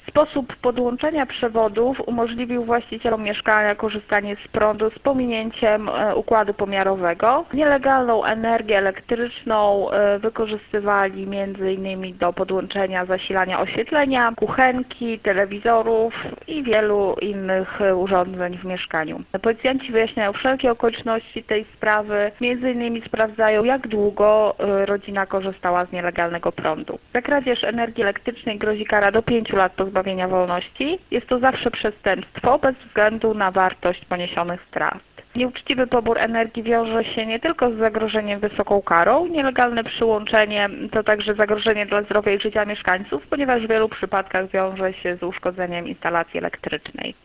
Sposób podłączenia przewodów umożliwił właścicielom mieszkania korzystanie z prądu z pominięciem układu pomiarowego. Nielegalną energię elektryczną wykorzystywali m.in. do podłączenia zasilania oświetlenia, kuchenki, telewizorów i wielu innych urządzeń w mieszkaniu. Policjanci wyjaśniają wszelkie okoliczności tej sprawy, m.in. sprawdzają, jak długo rodzina korzystała z nielegalnego prądu. Za kradzież energii elektrycznej grozi kara do 5 lat pozbawienia wolności. Jest to zawsze przestępstwo bez względu na wartość poniesionych strat. Nieuczciwy pobór energii wiąże się nie tylko z zagrożeniem wysoką karą. Nielegalne przyłączenie to także zagrożenie dla zdrowia i życia mieszkańców, ponieważ w wielu przypadkach wiąże się z uszkodzeniem instalacji elektrycznej.